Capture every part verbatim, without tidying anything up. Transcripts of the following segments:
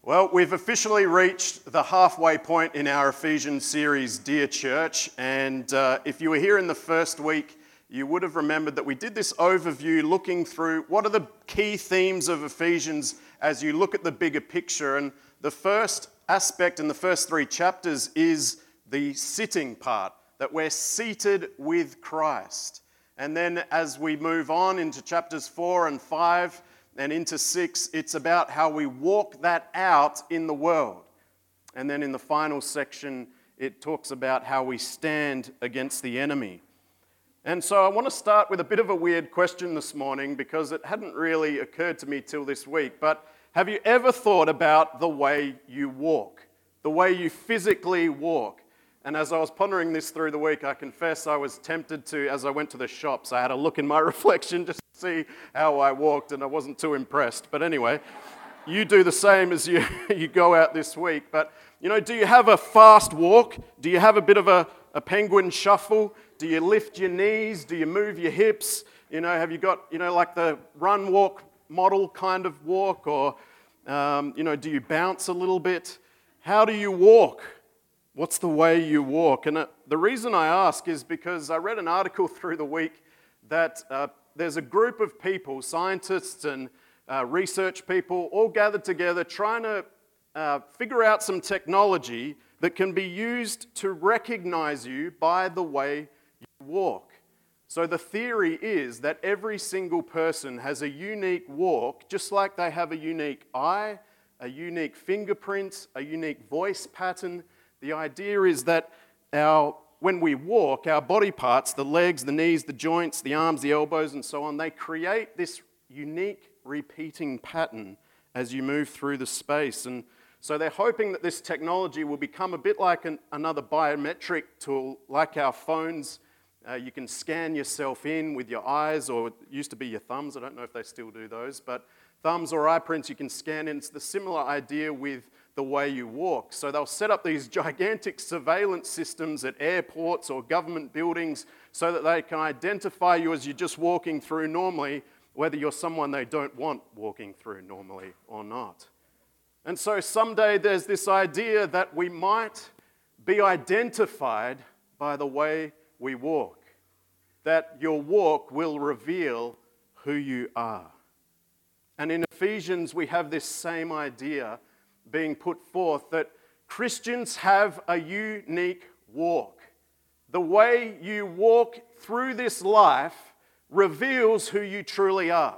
Well, we've officially reached the halfway point in our Ephesians series, Dear Church, and uh, if you were here in the first week, you would have remembered that we did this overview looking through what are the key themes of Ephesians as you look at the bigger picture, and the first aspect in the first three chapters is the sitting part, that we're seated with Christ. And then as we move on into chapters four and five, and into six, it's about how we walk that out in the world. And then in the final section, it talks about how we stand against the enemy. And so I want to start with a bit of a weird question this morning because it hadn't really occurred to me till this week. But have you ever thought about the way you walk? The way you physically walk? And as I was pondering this through the week, I confess I was tempted to, as I went to the shops, I had a look in my reflection just to see how I walked, and I wasn't too impressed. But anyway, you do the same as you, you go out this week. But, you know, do you have a fast walk? Do you have a bit of a, a penguin shuffle? Do you lift your knees? Do you move your hips? You know, have you got, you know, like the run, walk model kind of walk? Or, um, you know, do you bounce a little bit? How do you walk? What's the way you walk? And uh, the reason I ask is because I read an article through the week that uh, there's a group of people, scientists and uh, research people, all gathered together trying to uh, figure out some technology that can be used to recognize you by the way you walk. So the theory is that every single person has a unique walk, just like they have a unique eye, a unique fingerprint, a unique voice pattern. The idea is that our, when we walk, our body parts, the legs, the knees, the joints, the arms, the elbows, and so on, they create this unique repeating pattern as you move through the space. And so they're hoping that this technology will become a bit like an, another biometric tool, like our phones. Uh, you can scan yourself in with your eyes, or it used to be your thumbs. I don't know if they still do those, but thumbs or eye prints you can scan in. It's the similar idea with the way you walk. So they'll set up these gigantic surveillance systems at airports or government buildings so that they can identify you as you're just walking through normally, whether you're someone they don't want walking through normally or not. And so someday there's this idea that we might be identified by the way we walk, that your walk will reveal who you are. And in Ephesians, we have this same idea being put forth that Christians have a unique walk. The way you walk through this life reveals who you truly are,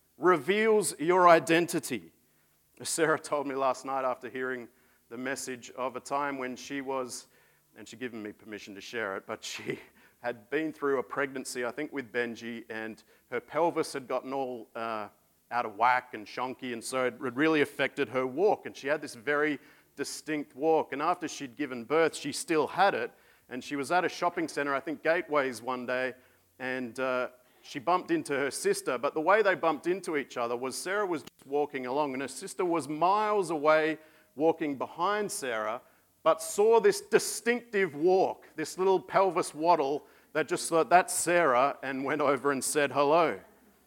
reveals your identity. Sarah told me last night after hearing the message of a time when she was, and she'd given me permission to share it, but she had been through a pregnancy, I think with Benji, and her pelvis had gotten all uh, out of whack and shonky, and so it really affected her walk, and she had this very distinct walk. And after she'd given birth, she still had it, and she was at a shopping center, I think Gateways one day, and uh, she bumped into her sister, but the way they bumped into each other was Sarah was just walking along, and her sister was miles away walking behind Sarah, but saw this distinctive walk, this little pelvis waddle that just thought, that's Sarah, and went over and said hello.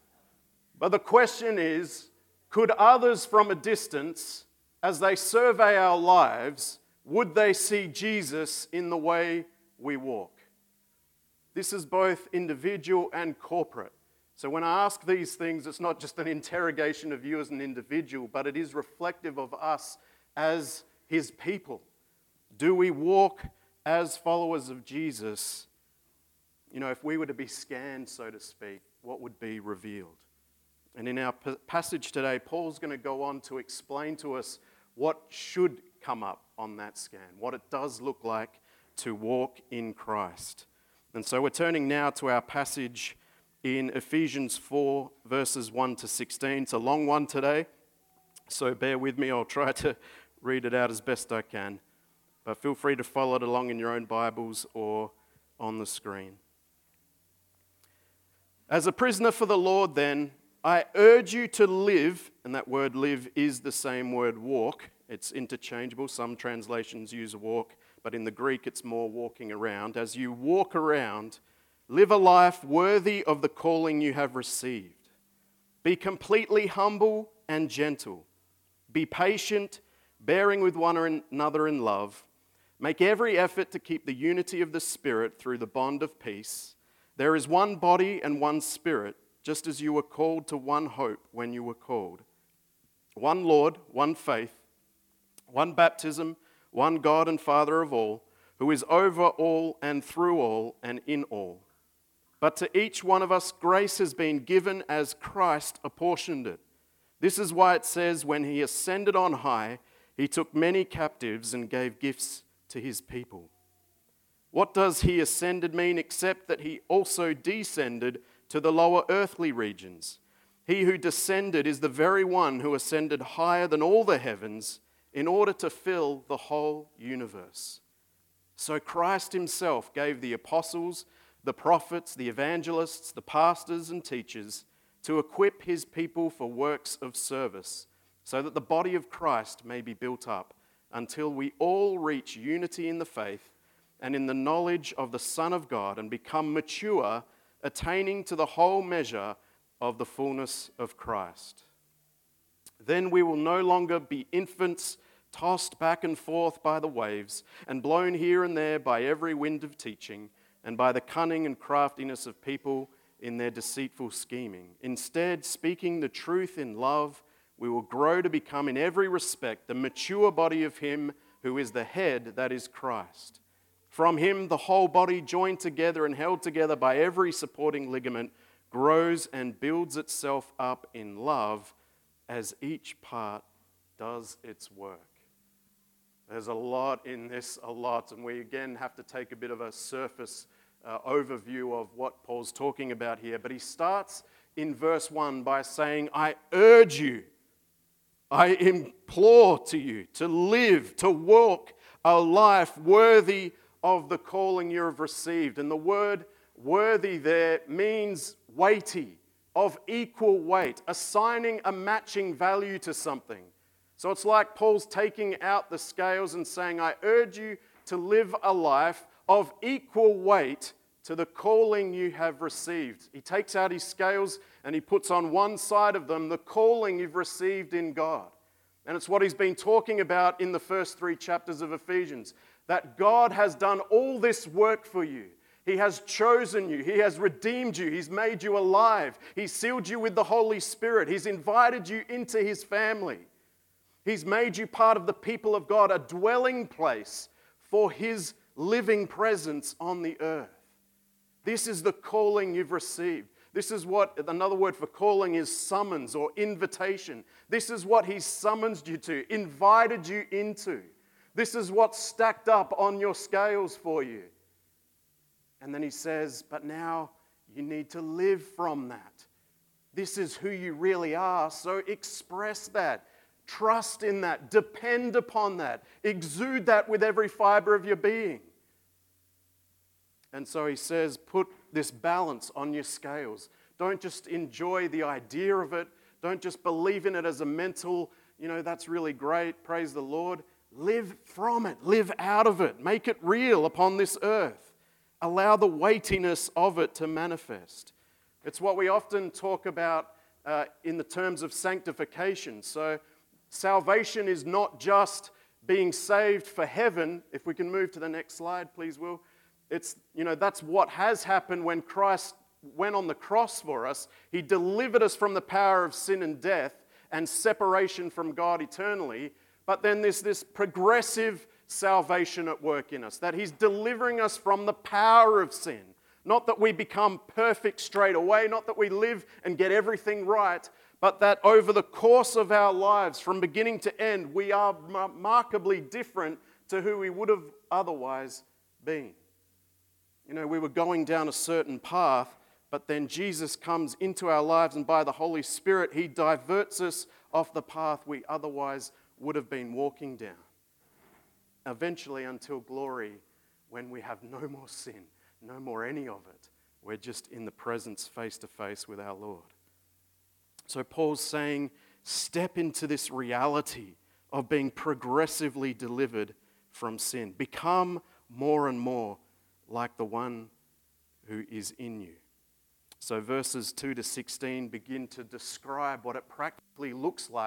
But the question is, could others from a distance, as they survey our lives, would they see Jesus in the way we walk? This is both individual and corporate. So when I ask these things, it's not just an interrogation of you as an individual, but it is reflective of us as His people. Do we walk as followers of Jesus? You know, if we were to be scanned, so to speak, what would be revealed? And in our passage today, Paul's going to go on to explain to us what should come up on that scan, what it does look like to walk in Christ. And so we're turning now to our passage in Ephesians four, verses one to sixteen. It's a long one today, so bear with me. I'll try to read it out as best I can. But feel free to follow it along in your own Bibles or on the screen. As a prisoner for the Lord, then, I urge you to live, and that word live is the same word walk. It's interchangeable. Some translations use walk, but in the Greek it's more walking around. As you walk around, live a life worthy of the calling you have received. Be completely humble and gentle. Be patient bearing with one another in love. Make every effort to keep the unity of the Spirit through the bond of peace. There is one body and one Spirit, just as you were called to one hope when you were called. One Lord, one faith, one baptism, one God and Father of all, who is over all and through all and in all. But to each one of us grace has been given as Christ apportioned it. This is why it says, when he ascended on high, he took many captives and gave gifts to his people. What does he ascended mean except that he also descended to the lower earthly regions? He who descended is the very one who ascended higher than all the heavens in order to fill the whole universe. So Christ himself gave the apostles, the prophets, the evangelists, the pastors and teachers to equip his people for works of service, so that the body of Christ may be built up until we all reach unity in the faith and in the knowledge of the Son of God and become mature, attaining to the whole measure of the fullness of Christ. Then we will no longer be infants tossed back and forth by the waves and blown here and there by every wind of teaching and by the cunning and craftiness of people in their deceitful scheming. Instead, speaking the truth in love, we will grow to become in every respect the mature body of him who is the head, that is Christ. From him, the whole body, joined together and held together by every supporting ligament, grows and builds itself up in love as each part does its work. There's a lot in this, a lot, and we again have to take a bit of a surface uh, overview of what Paul's talking about here. But he starts in verse one by saying, I urge you, I implore to you to live, to walk a life worthy of the calling you have received. And the word worthy there means weighty, of equal weight, assigning a matching value to something. So it's like Paul's taking out the scales and saying, I urge you to live a life of equal weight to the calling you have received. He takes out his scales and he puts on one side of them the calling you've received in God. And it's what he's been talking about in the first three chapters of Ephesians, that God has done all this work for you. He has chosen you. He has redeemed you. He's made you alive. He's sealed you with the Holy Spirit. He's invited you into his family. He's made you part of the people of God, a dwelling place for his living presence on the earth. This is the calling you've received. This is what, another word for calling is summons or invitation. This is what he's summoned you to, invited you into. This is what's stacked up on your scales for you. And then he says, but now you need to live from that. This is who you really are, so express that. Trust in that. Depend upon that. Exude that with every fiber of your being. And so he says, put this balance on your scales. Don't just enjoy the idea of it. Don't just believe in it as a mental, you know, that's really great, praise the Lord. Live from it. Live out of it. Make it real upon this earth. Allow the weightiness of it to manifest. It's what we often talk about uh, in the terms of sanctification. So salvation is not just being saved for heaven. If we can move to the next slide, please, Will. It's, you know, that's what has happened when Christ went on the cross for us. He delivered us from the power of sin and death and separation from God eternally. But then there's this progressive salvation at work in us, that he's delivering us from the power of sin. Not that we become perfect straight away, not that we live and get everything right, but that over the course of our lives, from beginning to end, we are remarkably different to who we would have otherwise been. You know, we were going down a certain path, but then Jesus comes into our lives, and by the Holy Spirit, he diverts us off the path we otherwise would have been walking down. Eventually, until glory, when we have no more sin, no more any of it, we're just in the presence face to face with our Lord. So Paul's saying, step into this reality of being progressively delivered from sin. Become more and more like the one who is in you. So verses two to sixteen begin to describe what it practically looks like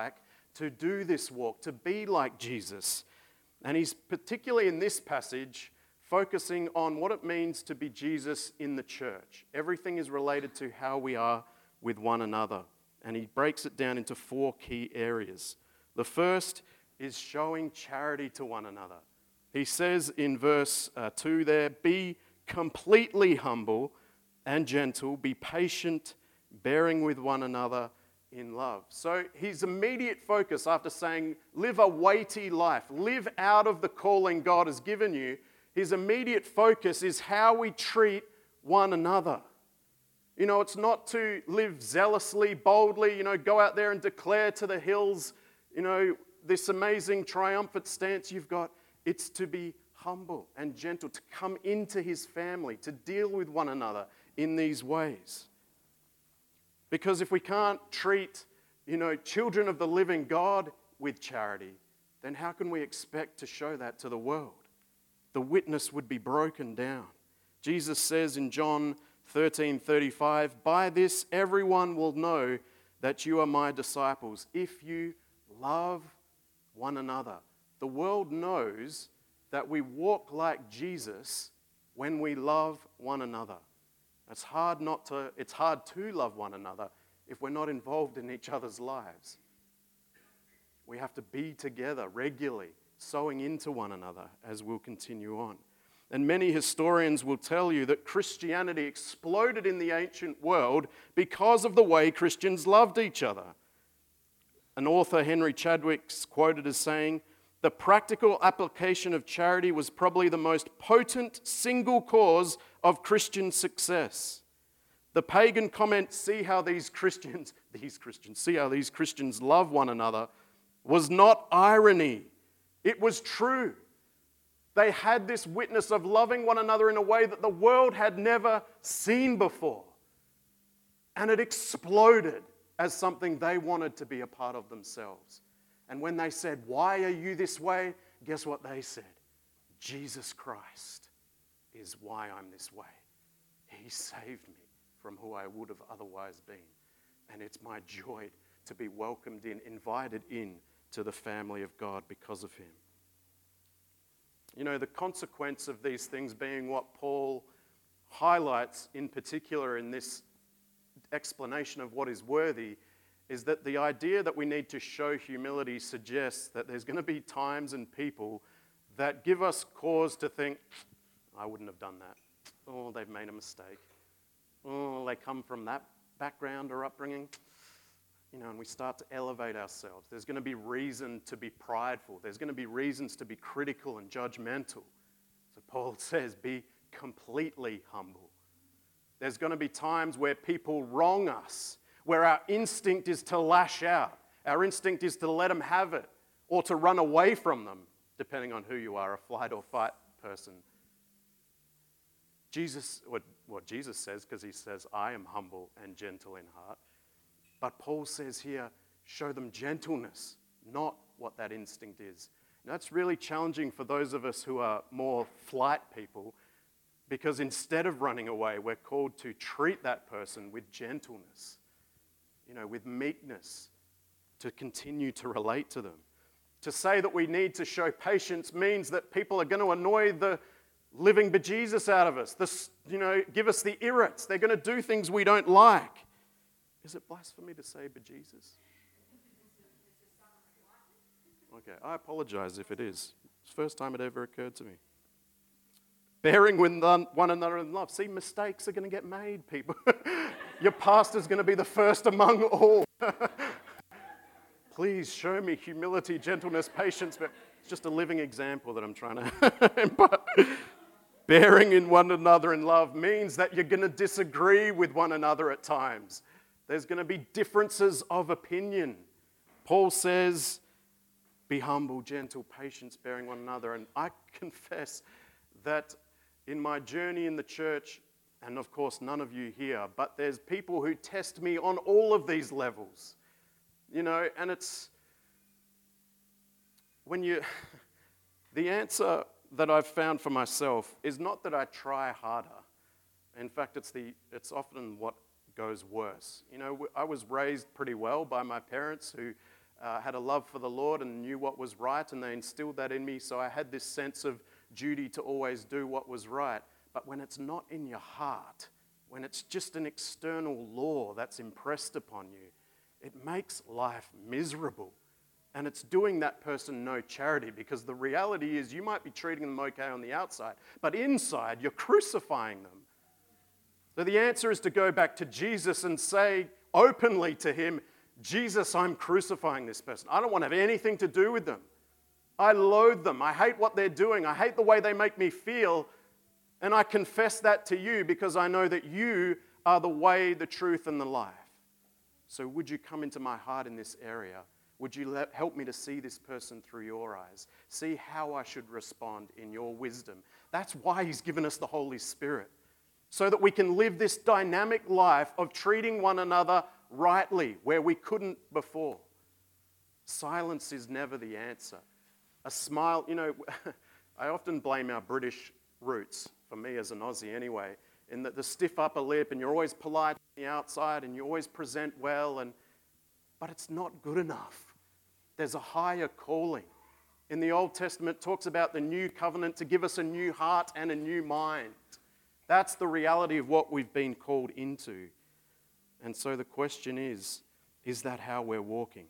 to do this walk, to be like Jesus. And he's particularly in this passage focusing on what it means to be Jesus in the church. Everything is related to how we are with one another. And he breaks it down into four key areas. The first is showing charity to one another. He says in verse uh, two there, be completely humble and gentle, be patient, bearing with one another in love. So his immediate focus after saying, live a weighty life, live out of the calling God has given you, his immediate focus is how we treat one another. You know, it's not to live zealously, boldly, you know, go out there and declare to the hills, you know, this amazing triumphant stance you've got. It's to be humble and gentle, to come into his family, to deal with one another in these ways. Because if we can't treat, you know, children of the living God with charity, then how can we expect to show that to the world? The witness would be broken down. Jesus says in John thirteen thirty-five, by this everyone will know that you are my disciples, if you love one another. The world knows that we walk like Jesus when we love one another. It's hard not to, it's hard to love one another if we're not involved in each other's lives. We have to be together regularly, sowing into one another as we'll continue on. And many historians will tell you that Christianity exploded in the ancient world because of the way Christians loved each other. An author, Henry Chadwick's quoted as saying, the practical application of charity was probably the most potent single cause of Christian success. The pagan comment, see how these Christians, these Christians, see how these Christians love one another, was not irony. It was true. They had this witness of loving one another in a way that the world had never seen before. And it exploded as something they wanted to be a part of themselves. And when they said, why are you this way? Guess what they said? Jesus Christ is why I'm this way. He saved me from who I would have otherwise been. And it's my joy to be welcomed in, invited in to the family of God because of him. You know, the consequence of these things being what Paul highlights in particular in this explanation of what is worthy is that the idea that we need to show humility suggests that there's going to be times and people that give us cause to think, I wouldn't have done that. Oh, they've made a mistake. Oh, they come from that background or upbringing. You know, and we start to elevate ourselves. There's going to be reason to be prideful. There's going to be reasons to be critical and judgmental. So Paul says, be completely humble. There's going to be times where people wrong us, where our instinct is to lash out. Our instinct is to let them have it or to run away from them, depending on who you are, a flight or fight person. Jesus, what, what Jesus says, because he says, I am humble and gentle in heart. But Paul says here, show them gentleness, not what that instinct is. Now, that's really challenging for those of us who are more flight people, because instead of running away, we're called to treat that person with gentleness, you know, with meekness, to continue to relate to them. To say that we need to show patience means that people are going to annoy the living bejesus out of us, this, you know, give us the irrits. They're going to do things we don't like. Is it blasphemy to say bejesus? Okay, I apologize if it is. It's the first time it ever occurred to me. Bearing with one another in love. See, mistakes are going to get made, people. Your pastor's going to be the first among all. Please show me humility, gentleness, patience. But it's just a living example that I'm trying to... but bearing in one another in love means that you're going to disagree with one another at times. There's going to be differences of opinion. Paul says, be humble, gentle, patient, bearing one another. And I confess that in my journey in the church, and of course none of you here, but there's people who test me on all of these levels. You know, and it's, when you, the answer that I've found for myself is not that I try harder. In fact, it's the, it's often what goes worse. You know, I was raised pretty well by my parents who uh, had a love for the Lord and knew what was right, and they instilled that in me, so I had this sense of duty to always do what was right. But when it's not in your heart, when it's just an external law that's impressed upon you, it makes life miserable. And it's doing that person no charity, because the reality is you might be treating them okay on the outside, but inside you're crucifying them. So the answer is to go back to Jesus and say openly to him, Jesus, I'm crucifying this person. I don't want to have anything to do with them. I loathe them. I hate what they're doing. I hate the way they make me feel. And I confess that to you because I know that you are the way, the truth, and the life. So would you come into my heart in this area? Would you let, help me to see this person through your eyes? See how I should respond in your wisdom. That's why he's given us the Holy Spirit, so that we can live this dynamic life of treating one another rightly where we couldn't before. Silence is never the answer. A smile, you know, I often blame our British roots, for me as an Aussie anyway, in that the stiff upper lip, and you're always polite on the outside and you always present well, and but it's not good enough. There's a higher calling. In the Old Testament, it talks about the new covenant to give us a new heart and a new mind. That's the reality of what we've been called into. And so the question is, is that how we're walking?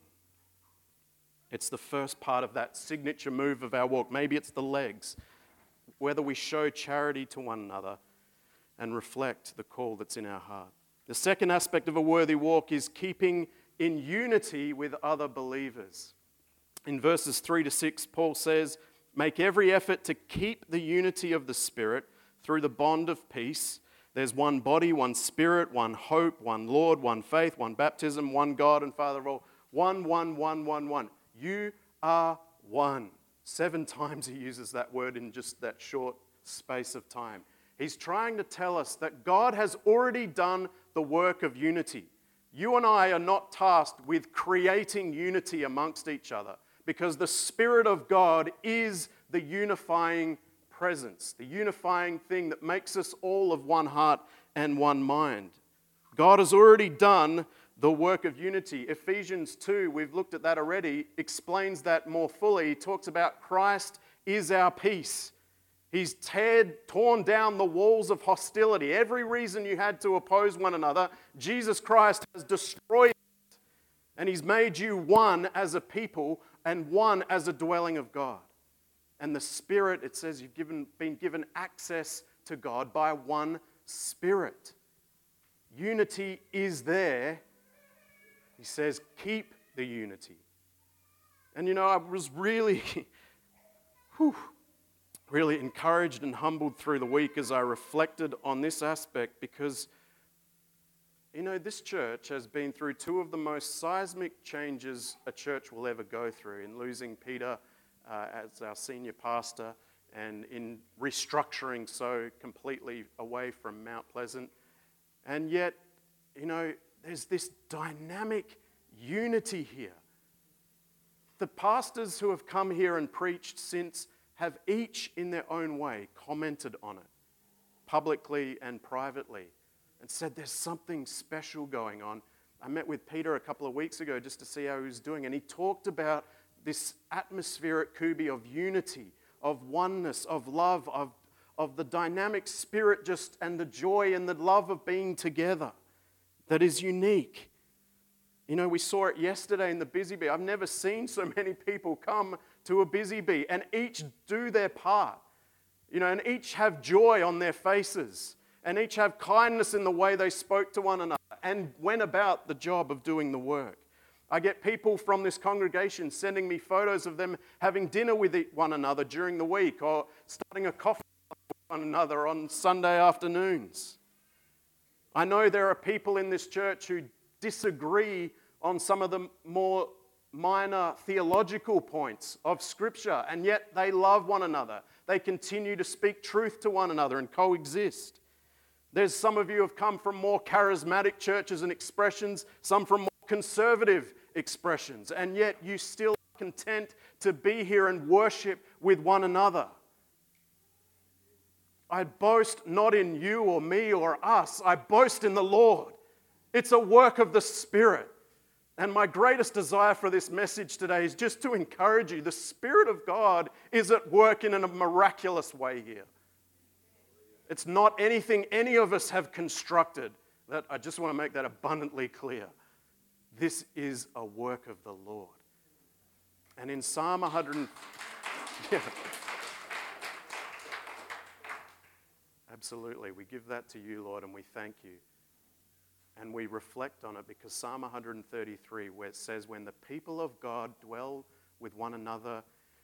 It's the first part of that signature move of our walk. Maybe it's the legs. Whether we show charity to one another and reflect the call that's in our heart. The second aspect of a worthy walk is keeping in unity with other believers. In verses three to six, Paul says, make every effort to keep the unity of the Spirit through the bond of peace. There's one body, one Spirit, one hope, one Lord, one faith, one baptism, one God and Father of all. One, one, one, one, one. You are one. Seven times he uses that word in just that short space of time. He's trying to tell us that God has already done the work of unity. You and I are not tasked with creating unity amongst each other, because the Spirit of God is the unifying presence, the unifying thing that makes us all of one heart and one mind. God has already done the work of unity. Ephesians two, we've looked at that already, explains that more fully. He talks about Christ is our peace. He's teared, torn down the walls of hostility. Every reason you had to oppose one another, Jesus Christ has destroyed it. And he's made you one as a people and one as a dwelling of God. And the Spirit, it says you've given, been given access to God by one Spirit. Unity is there. He says, keep the unity. And you know, I was really, whew, really encouraged and humbled through the week as I reflected on this aspect, because, you know, this church has been through two of the most seismic changes a church will ever go through, in losing Peter uh, as our senior pastor and in restructuring so completely away from Mount Pleasant. And yet, you know, there's this dynamic unity here. The pastors who have come here and preached since have each in their own way commented on it, publicly and privately, and said there's something special going on. I met with Peter a couple of weeks ago just to see how he was doing, and he talked about this atmosphere at Kubi of unity, of oneness, of love, of, of the dynamic spirit just and the joy and the love of being together that is unique. You know, we saw it yesterday in the Busy Bee. I've never seen so many people come to a Busy Bee and each do their part, you know, and each have joy on their faces and each have kindness in the way they spoke to one another and went about the job of doing the work. I get people from this congregation sending me photos of them having dinner with one another during the week or starting a coffee with one another on Sunday afternoons. I know there are people in this church who disagree on some of the more minor theological points of Scripture, and yet they love one another. They continue to speak truth to one another and coexist. There's some of you who have come from more charismatic churches and expressions, some from more conservative expressions, and yet you still are content to be here and worship with one another. I boast not in you or me or us. I boast in the Lord. It's a work of the Spirit. And my greatest desire for this message today is just to encourage you. The Spirit of God is at work in a miraculous way here. It's not anything any of us have constructed. That I just want to make that abundantly clear. This is a work of the Lord. And in Psalm one hundred, yeah. Absolutely, we give that to you, Lord, and we thank you. And we reflect on it because Psalm one hundred thirty-three, where it says, when the people of God dwell with one another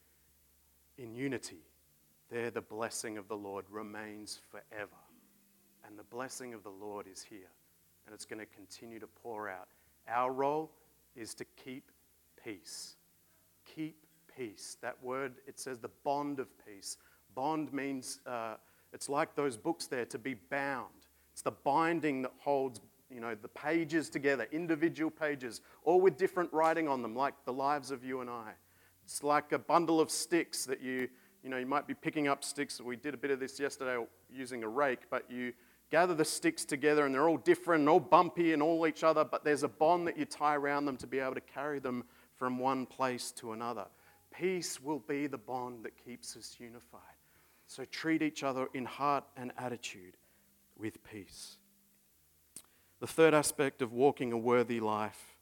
in unity, there the blessing of the Lord remains forever. And the blessing of the Lord is here, and it's going to continue to pour out. Our role is to keep peace. Keep peace. That word, it says the bond of peace. Bond means, uh, it's like those books there, to be bound. It's the binding that holds, you know, the pages together, individual pages, all with different writing on them, like the lives of you and I. It's like a bundle of sticks that you, you know, you might be picking up sticks. We did a bit of this yesterday using a rake, but you gather the sticks together and they're all different and all bumpy and all each other, but there's a bond that you tie around them to be able to carry them from one place to another. Peace will be the bond that keeps us unified. So treat each other in heart and attitude with peace. The third aspect of walking a worthy life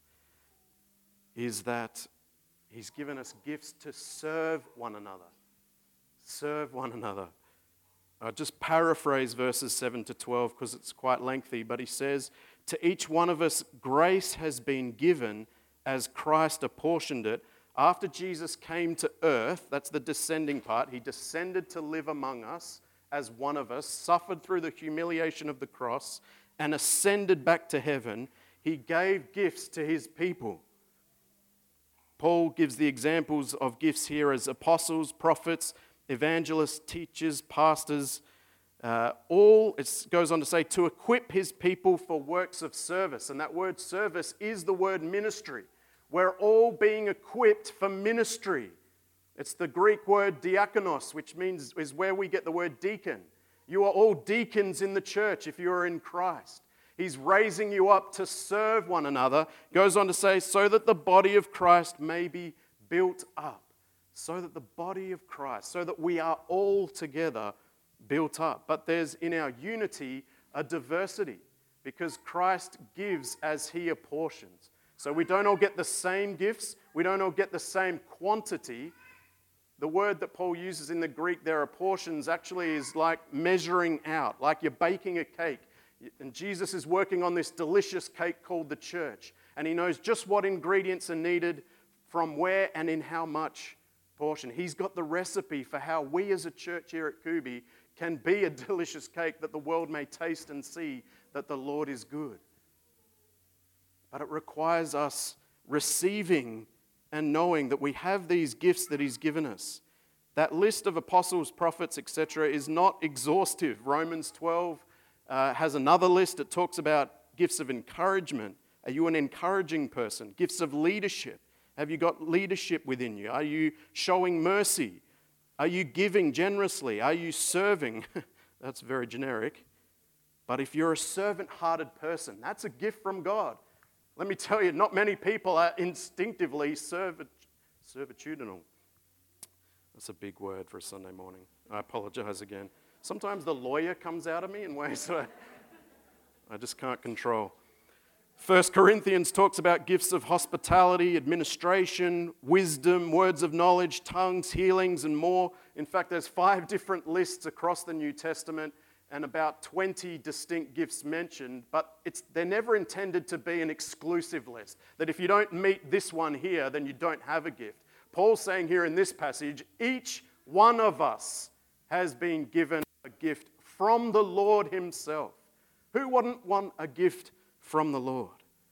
is that He's given us gifts to serve one another. Serve one another. I'll just paraphrase verses seven to twelve because it's quite lengthy, but he says, to each one of us grace has been given as Christ apportioned it. After Jesus came to earth, that's the descending part, he descended to live among us as one of us, suffered through the humiliation of the cross, and ascended back to heaven. He gave gifts to his people. Paul gives the examples of gifts here as apostles, prophets, evangelists, teachers, pastors, uh, all, it goes on to say, to equip his people for works of service. And that word service is the word ministry. We're all being equipped for ministry. It's the Greek word diakonos, which means is where we get the word deacon. You are all deacons in the church if you are in Christ. He's raising you up to serve one another. Goes on to say, so that the body of Christ may be built up. So that the body of Christ, so that we are all together built up. But there's in our unity a diversity because Christ gives as he apportions. So we don't all get the same gifts. We don't all get the same quantity. The word that Paul uses in the Greek there, apportions, actually is like measuring out, like you're baking a cake. And Jesus is working on this delicious cake called the church. And he knows just what ingredients are needed, from where and in how much portion. He's got the recipe for how we as a church here at Kubi can be a delicious cake that the world may taste and see that the Lord is good. But it requires us receiving and knowing that we have these gifts that he's given us. That list of apostles, prophets, et cetera is not exhaustive. Romans twelve uh, has another list. It talks about gifts of encouragement. Are you an encouraging person? Gifts of leadership. Have you got leadership within you? Are you showing mercy? Are you giving generously? Are you serving? That's very generic. But if you're a servant-hearted person, that's a gift from God. Let me tell you, not many people are instinctively servit- servitudinal. That's a big word for a Sunday morning. I apologize again. Sometimes the lawyer comes out of me in ways that I, I just can't control. First Corinthians talks about gifts of hospitality, administration, wisdom, words of knowledge, tongues, healings, and more. In fact, there's five different lists across the New Testament and about twenty distinct gifts mentioned, but it's, they're never intended to be an exclusive list, that if you don't meet this one here, then you don't have a gift. Paul's saying here in this passage, each one of us has been given a gift from the Lord himself. Who wouldn't want a gift from the Lord?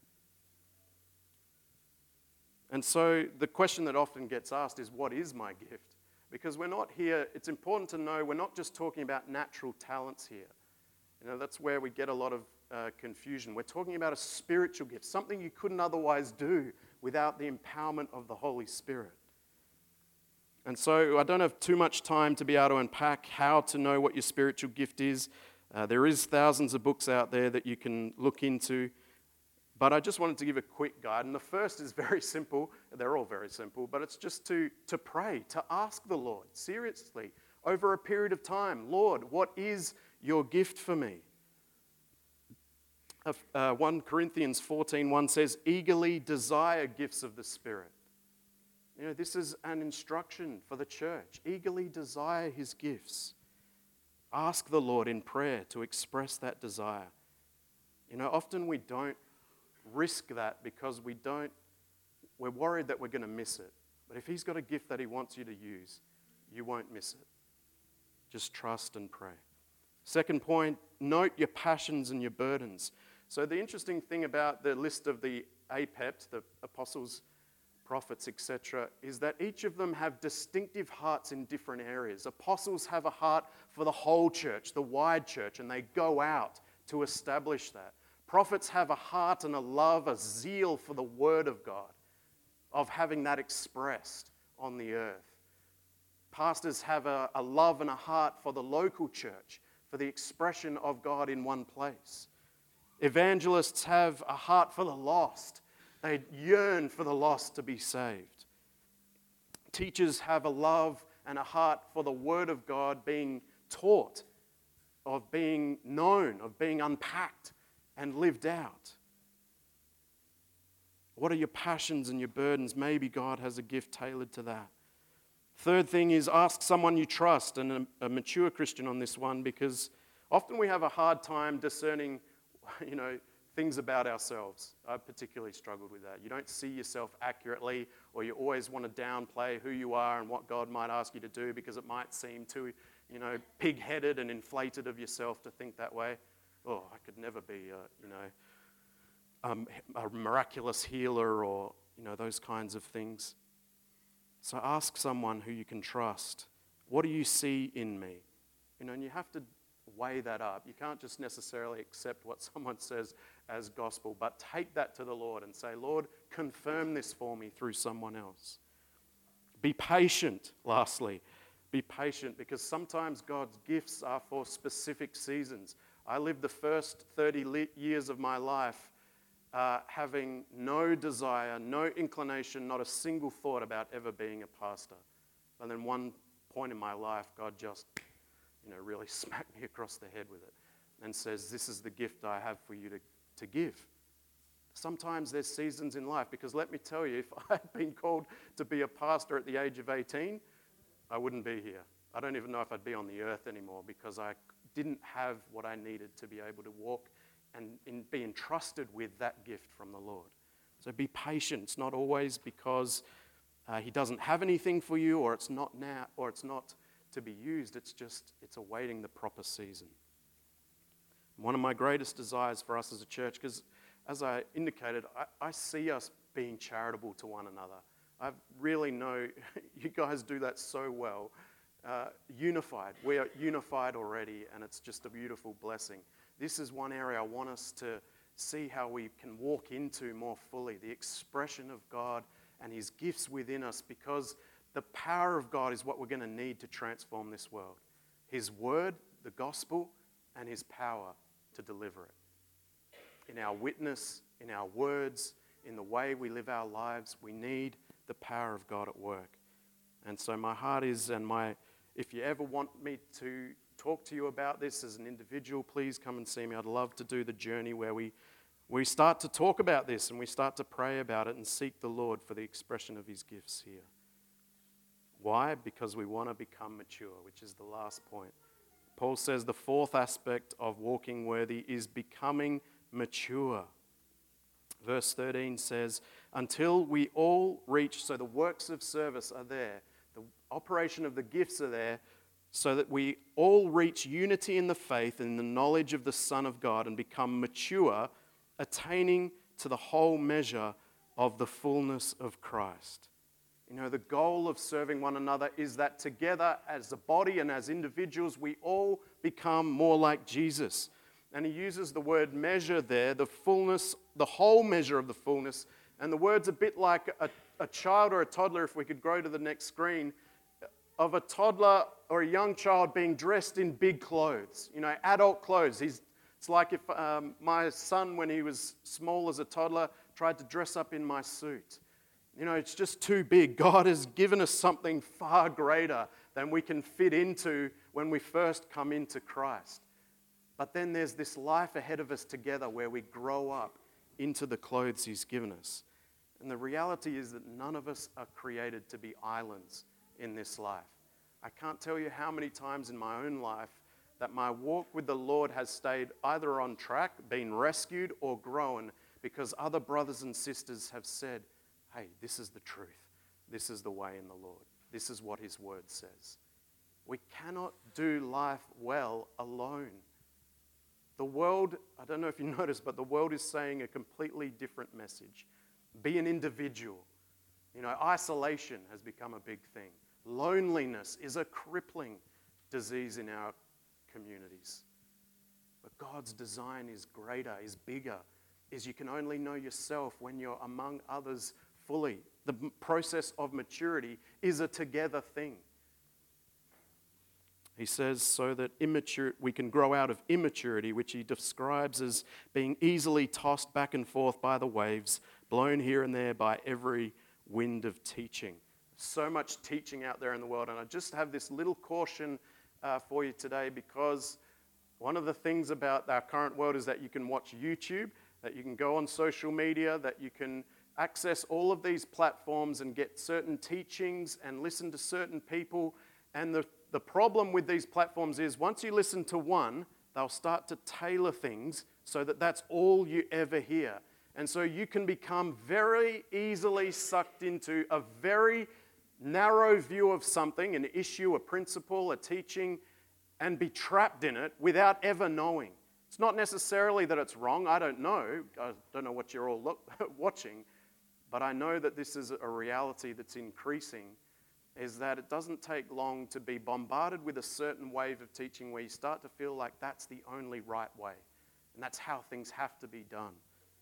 And so the question that often gets asked is, what is my gift? Because we're not here, it's important to know we're not just talking about natural talents here. You know, that's where we get a lot of uh, confusion. We're talking about a spiritual gift, something you couldn't otherwise do without the empowerment of the Holy Spirit. And so I don't have too much time to be able to unpack how to know what your spiritual gift is. Uh, there is thousands of books out there that you can look into. But I just wanted to give a quick guide. And the first is very simple. They're all very simple. But it's just to, to pray, to ask the Lord seriously over a period of time, Lord, what is your gift for me? Uh, First Corinthians fourteen one says, eagerly desire gifts of the Spirit. You know, this is an instruction for the church. Eagerly desire his gifts. Ask the Lord in prayer to express that desire. You know, often we don't risk that because we don't, we're worried that we're going to miss it. But if he's got a gift that he wants you to use, you won't miss it. Just trust and pray. Second point, note your passions and your burdens. So the interesting thing about the list of the A P E Ps, the apostles, prophets, et cetera, is that each of them have distinctive hearts in different areas. Apostles have a heart for the whole church, the wide church, and they go out to establish that. Prophets have a heart and a love, a zeal for the word of God, of having that expressed on the earth. Pastors have a, a love and a heart for the local church, for the expression of God in one place. Evangelists have a heart for the lost. They yearn for the lost to be saved. Teachers have a love and a heart for the word of God being taught, of being known, of being unpacked and lived out. What are your passions and your burdens? Maybe God has a gift tailored to that. Third thing is ask someone you trust, and a, a mature Christian on this one, because often we have a hard time discerning, you know, things about ourselves. I particularly struggled with that. You don't see yourself accurately, or you always want to downplay who you are and what God might ask you to do because it might seem too, you know, pig-headed and inflated of yourself to think that way. Oh, I could never be, a, you know, um, a miraculous healer or, you know, those kinds of things. So ask someone who you can trust, what do you see in me? You know, and you have to weigh that up. You can't just necessarily accept what someone says as gospel, but take that to the Lord and say, Lord, confirm this for me through someone else. Be patient, lastly. Be patient, because sometimes God's gifts are for specific seasons. I lived the first thirty years of my life uh, having no desire, no inclination, not a single thought about ever being a pastor. And then one point in my life, God just, you know, really smacked me across the head with it and says, this is the gift I have for you to, to give. Sometimes there's seasons in life, because let me tell you, if I had been called to be a pastor at the age of eighteen, I wouldn't be here. I don't even know if I'd be on the earth anymore, because I didn't have what I needed to be able to walk and in, be entrusted with that gift from the Lord. So be patient. It's not always because uh, he doesn't have anything for you, or it's not now, or it's not to be used. It's just, it's awaiting the proper season. One of my greatest desires for us as a church, because as I indicated, I, I see us being charitable to one another. I really know you guys do that so well. Uh, unified. We are unified already, and it's just a beautiful blessing. This is one area I want us to see how we can walk into more fully, the expression of God and his gifts within us, because the power of God is what we're going to need to transform this world. His word, the gospel, and his power to deliver it. In our witness, in our words, in the way we live our lives, we need the power of God at work. And so my heart is, and my, if you ever want me to talk to you about this as an individual, please come and see me. I'd love to do the journey where we, we start to talk about this and we start to pray about it and seek the Lord for the expression of his gifts here. Why? Because we want to become mature, which is the last point. Paul says the fourth aspect of walking worthy is becoming mature. Verse thirteen says, until we all reach, so the works of service are there, the operation of the gifts are there, so that we all reach unity in the faith and the knowledge of the Son of God and become mature, attaining to the whole measure of the fullness of Christ. You know, the goal of serving one another is that together as a body and as individuals, we all become more like Jesus. And he uses the word measure there, the fullness, the whole measure of the fullness. And the word's a bit like a, a child or a toddler, if we could go to the next screen, of a toddler or a young child being dressed in big clothes, you know, adult clothes. He's, It's like if um, my son, when he was small as a toddler, tried to dress up in my suit. You know, it's just too big. God has given us something far greater than we can fit into when we first come into Christ. But then there's this life ahead of us together where we grow up into the clothes He's given us. And the reality is that none of us are created to be islands in this life. I can't tell you how many times in my own life that my walk with the Lord has stayed either on track, been rescued, or grown because other brothers and sisters have said, hey, this is the truth. This is the way in the Lord. This is what His word says. We cannot do life well alone. The world, I don't know if you noticed, but the world is saying a completely different message. Be an individual. You know, isolation has become a big thing. Loneliness is a crippling disease in our communities. But God's design is greater, is bigger, is you can only know yourself when you're among others fully. The process of maturity is a together thing. He says so that immature, we can grow out of immaturity, which he describes as being easily tossed back and forth by the waves, blown here and there by every wind of teaching. So much teaching out there in the world, and I just have this little caution uh, for you today, because one of the things about our current world is that you can watch YouTube, that you can go on social media, that you can access all of these platforms and get certain teachings and listen to certain people. And the, the problem with these platforms is once you listen to one, they'll start to tailor things so that that's all you ever hear. And so you can become very easily sucked into a very narrow view of something, an issue, a principle, a teaching, and be trapped in it without ever knowing. It's not necessarily that it's wrong. I don't know. I don't know what you're all look, watching. But I know that this is a reality that's increasing, is that it doesn't take long to be bombarded with a certain wave of teaching where you start to feel like that's the only right way. And that's how things have to be done.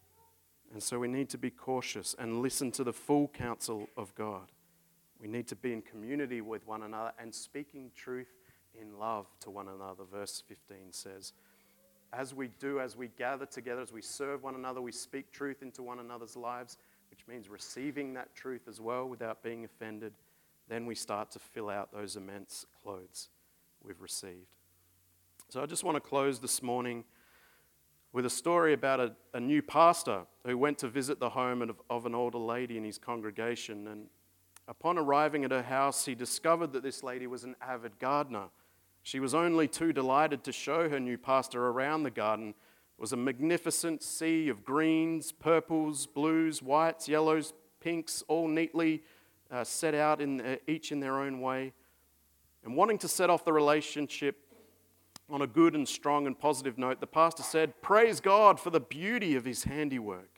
And so we need to be cautious and listen to the full counsel of God. We need to be in community with one another and speaking truth in love to one another, verse fifteen says. As we do, as we gather together, as we serve one another, we speak truth into one another's lives, which means receiving that truth as well without being offended. Then we start to fill out those immense clothes we've received. So I just want to close this morning with a story about a, a new pastor who went to visit the home of, of an older lady in his congregation. And upon arriving at her house, he discovered that this lady was an avid gardener. She was only too delighted to show her new pastor around the garden. It was a magnificent sea of greens, purples, blues, whites, yellows, pinks, all neatly uh, set out in uh, each in their own way. And wanting to set off the relationship on a good and strong and positive note, the pastor said, "Praise God for the beauty of his handiwork."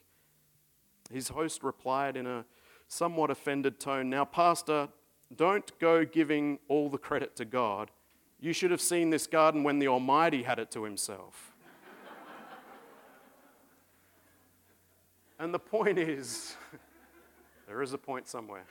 His host replied in a somewhat offended tone, "Now, pastor, don't go giving all the credit to God. You should have seen this garden when the Almighty had it to himself." And the point is, there is a point somewhere.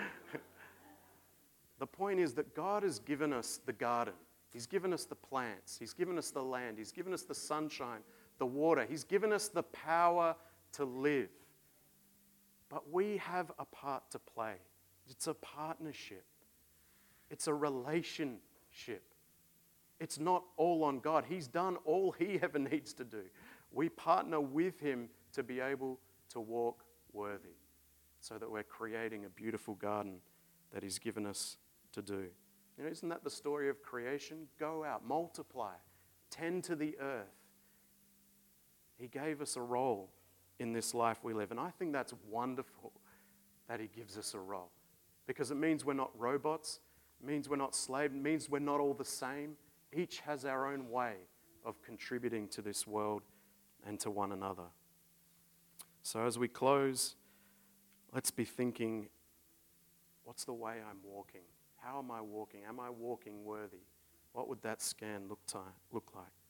The point is that God has given us the garden. He's given us the plants. He's given us the land. He's given us the sunshine, the water. He's given us the power to live. But we have a part to play. It's a partnership. It's a relationship. It's not all on God. He's done all He ever needs to do. We partner with Him to be able to walk worthy, so that we're creating a beautiful garden that He's given us to do. You know, isn't that the story of creation? Go out, multiply, tend to the earth. He gave us a role in this life we live. And I think that's wonderful that He gives us a role, because it means we're not robots. It means we're not slaves. It means we're not all the same. Each has our own way of contributing to this world and to one another. So as we close, let's be thinking, what's the way I'm walking? How am I walking? Am I walking worthy? What would that scan look, ti- look like?